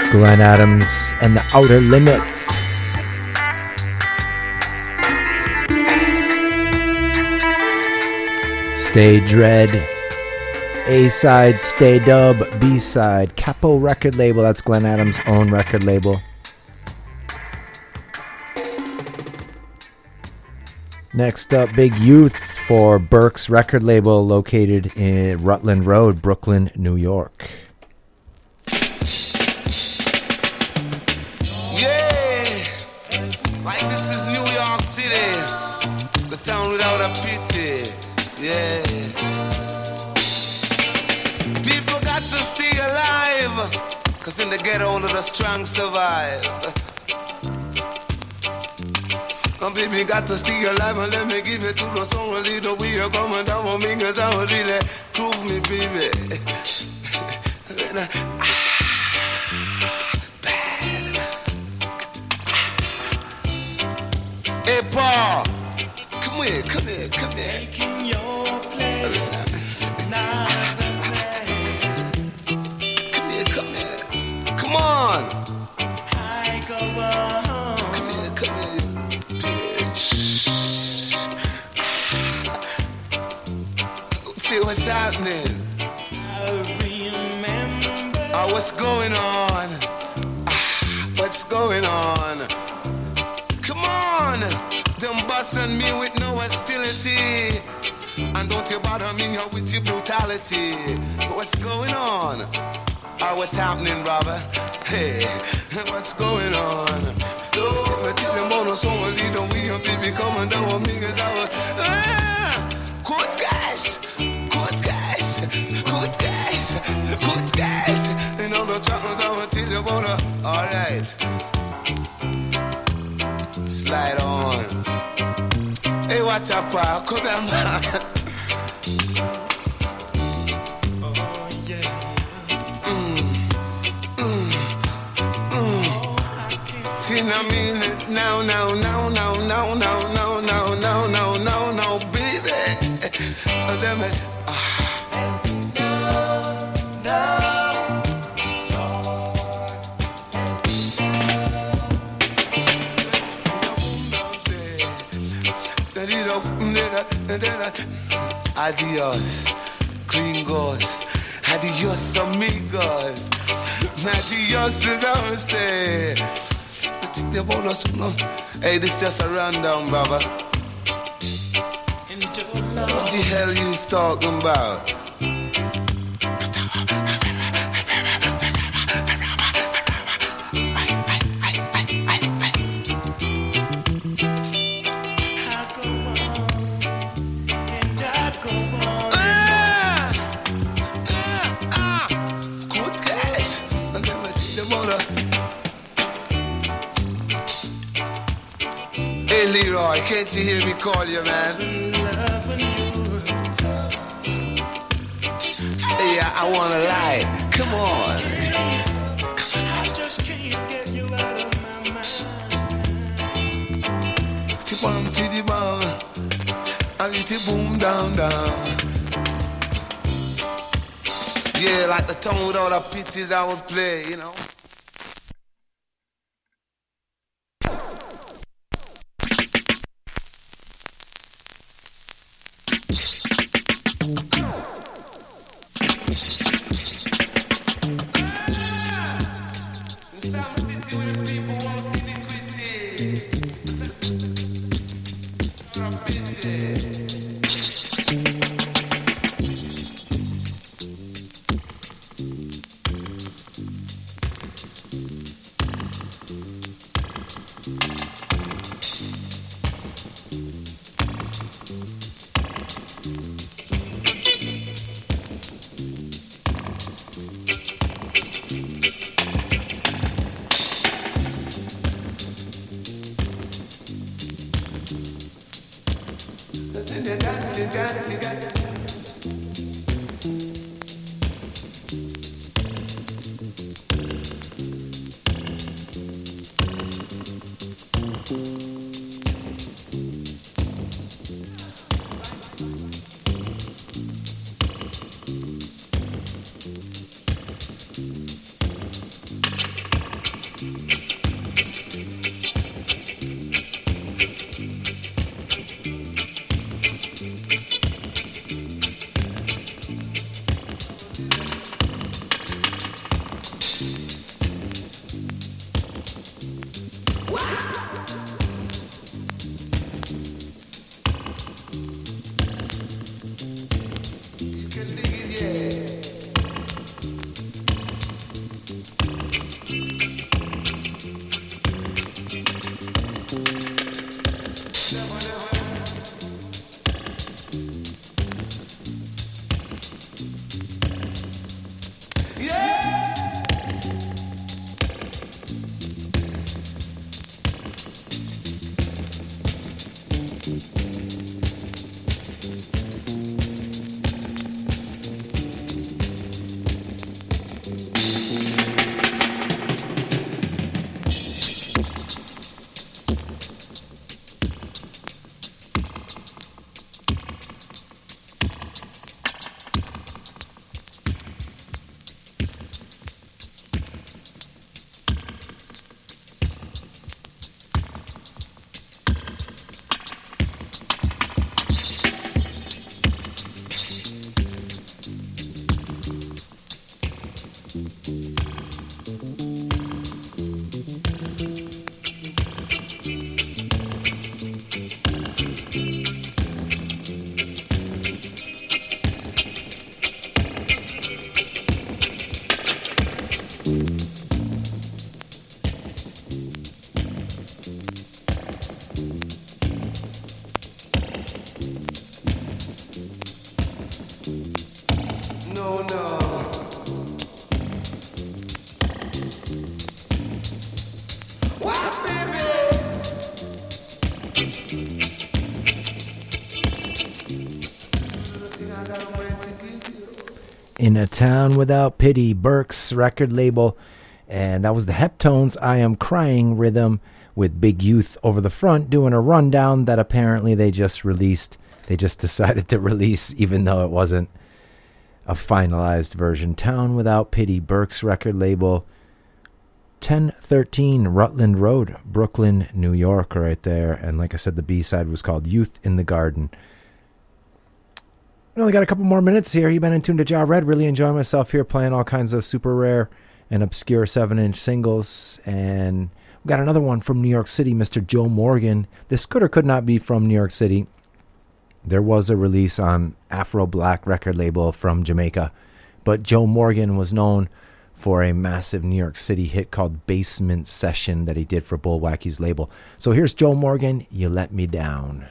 Speaker 1: Glenn Adams and the Outer Limits. Stay Dread. A-side, Stay Dub. B-side, Capo record label. That's Glenn Adams' own record label. Next up, Big Youth for Burke's record label located in Rutland Road, Brooklyn, New York.
Speaker 2: In the ghetto, only the strong survive. Come baby, got to stay alive and let me give it to the song. A little way you're coming down on me, cause I would really prove me, baby. And I, ah, bad. Hey, Paul, come here, come here, come here. Taking your place. Come on. I go on. Come here, come here, bitch. See what's happening. I remember. Oh, what's going on? Ah, what's going on? Come on. Them busting me with no hostility. And don't you bother me with your brutality. What's going on? Oh, what's happening, brother? Hey, what's going on? Don't me till them on us on a little way and baby coming down on me cause I was ah, good guys, good guys, good guys, good guys. You know the troubles I will tell you about her. Alright. Slide on. Hey, watch out, pal. Come here, man. I mean it now, now, now, now, now, now, now, now, now, now, now, now, baby. Oh, damn it. Adios, gringos. Adios, amigos. Adios, as I would say. Hey, this just a rundown, brother. What the hell you talking about? Can't you hear me call you, man? Yeah, I wanna lie. Come on. I just can't get you out of my mind. Tip-bum, titty-bum. I get it boom down, down. Yeah, like the tone with all the pitches I would play, you know. no, no. What, baby?
Speaker 1: In a Town Without Pity, Burke's record label, and that was the Heptones' I Am Crying rhythm with Big Youth over the front doing a rundown that apparently they just released. They just decided to release even though it wasn't a finalized version. Town Without Pity, Burke's record label, ten thirteen Rutland Road, Brooklyn, New York, right there. And like I said, the B-side was called Youth in the Garden. We only got a couple more minutes here. You've been in tune to Ja Red. Really enjoying myself here playing all kinds of super rare and obscure seven-inch singles. And we got another one from New York City, Mister Joe Morgan. This could or could not be from New York City. There was a release on Afro Black record label from Jamaica. But Joe Morgan was known for a massive New York City hit called Basement Session that he did for Bullwacky's label. So here's Joe Morgan, You Let Me Down.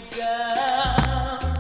Speaker 2: down.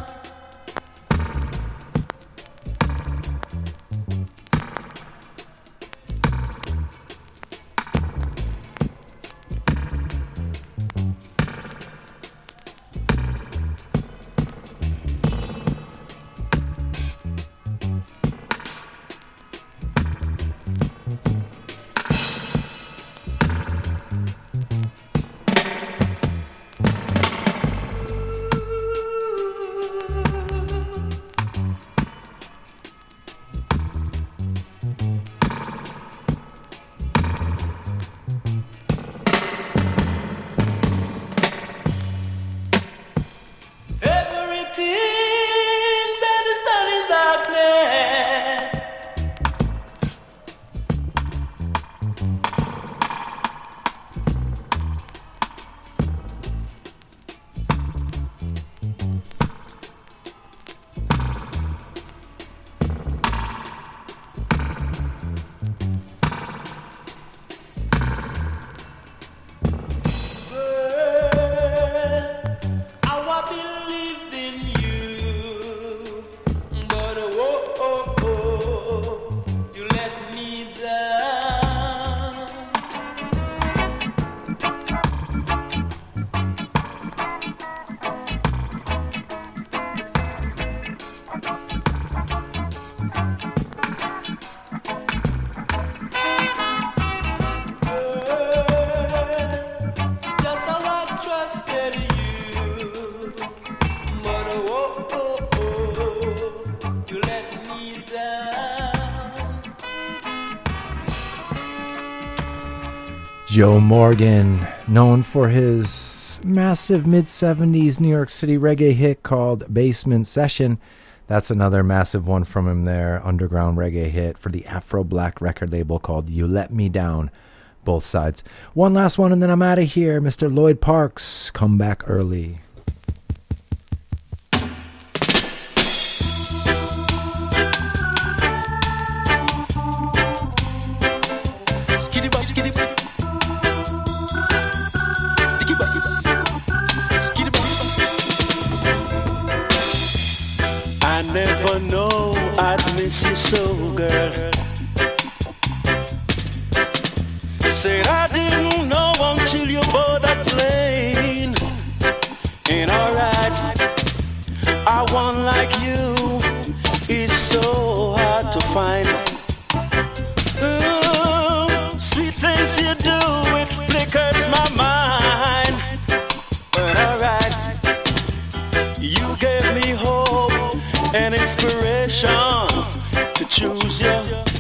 Speaker 1: Joe Morgan, known for his massive mid seventies New York City reggae hit called Basement Session. That's another massive one from him there, underground reggae hit for the Afro Black record label called You Let Me Down. Both sides. One last one and then I'm out of here. Mister Lloyd Parks, Come Back Early.
Speaker 2: miss you so, girl. Said I didn't know until you board that plane. Ain't alright. I want like you is so hard to find. Ooh, sweet things you do, it flickers my mind. But alright, you gave me hope and inspiration to choose you.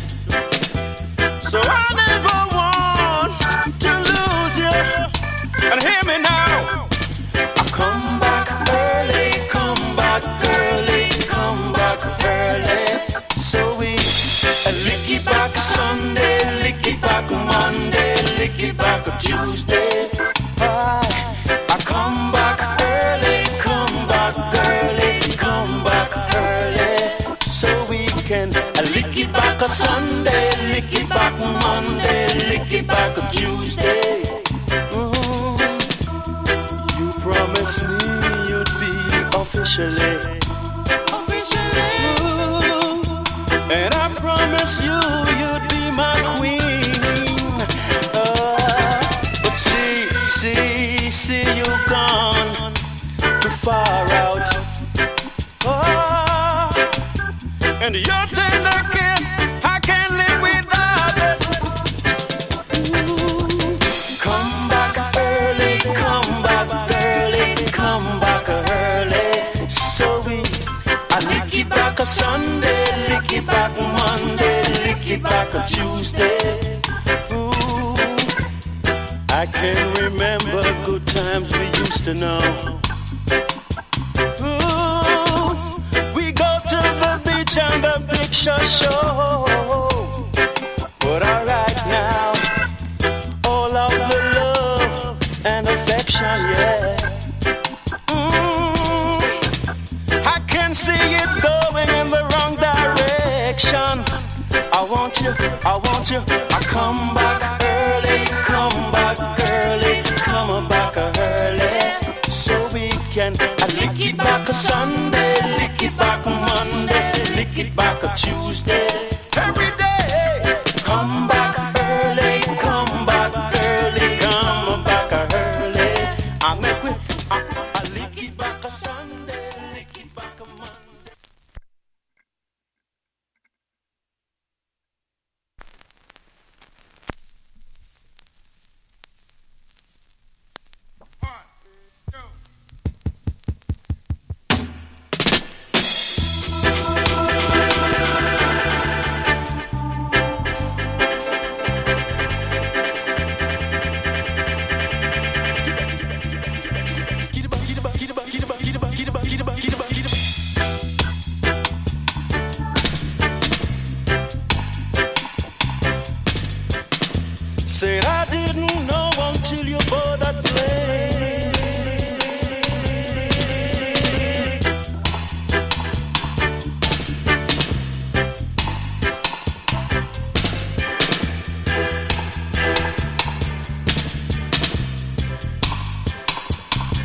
Speaker 2: So I never want to lose you. And hear me now. I come back early, come back early, come back early. So we uh, lick it back Sunday, lick it back Monday, lick it back Tuesday. I, I come back early, come back early, come back early. So we can uh, lick it back a Sunday, lick it back Monday, lick it back Tuesday. Ooh, you promised me you'd be officially, officially. Ooh, and I promise you you'd be my queen. Uh, but see, see, see you gone too far out. Oh, and your tender kiss, I can't live without it. Ooh, come back early, come back early, come back early. So we, I lick it back a Sunday, lick it back Monday, lick it back a Tuesday. Ooh, I can remember good times we used to know. Ooh, we go to the beach and the picture show. But alright now, all of the love and affection, yeah. Mm, I can see it going in the wrong direction. I want you, I want you, I come back early, come back early, come back early. So we can at least lick it back a Sunday, lick it back a Monday, lick it back a Tuesday. Every day, come back early, come back early, come back early. I make it, I, I lick it back a Sunday, lick it back a Monday. Said I